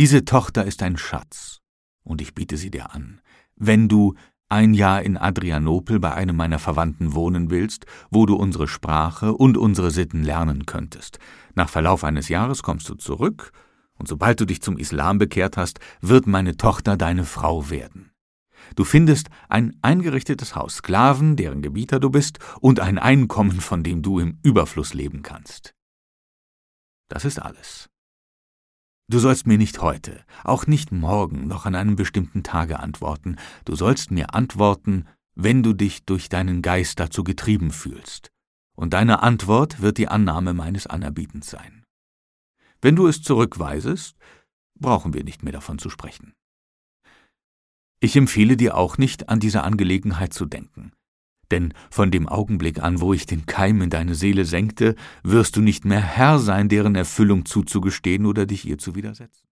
Diese Tochter ist ein Schatz, und ich biete sie dir an, wenn du ein Jahr in Adrianopel bei einem meiner Verwandten wohnen willst, wo du unsere Sprache und unsere Sitten lernen könntest. Nach Verlauf eines Jahres kommst du zurück, und sobald du dich zum Islam bekehrt hast, wird meine Tochter deine Frau werden. Du findest ein eingerichtetes Haus, Sklaven, deren Gebieter du bist, und ein Einkommen, von dem du im Überfluss leben kannst. Das ist alles. Du sollst mir nicht heute, auch nicht morgen, noch an einem bestimmten Tage antworten. Du sollst mir antworten, wenn du dich durch deinen Geist dazu getrieben fühlst. Und deine Antwort wird die Annahme meines Anerbietens sein. Wenn du es zurückweisest, brauchen wir nicht mehr davon zu sprechen. Ich empfehle dir auch nicht, an diese Angelegenheit zu denken. Denn von dem Augenblick an, wo ich den Keim in deine Seele senkte, wirst du nicht mehr Herr sein, deren Erfüllung zuzugestehen oder dich ihr zu widersetzen.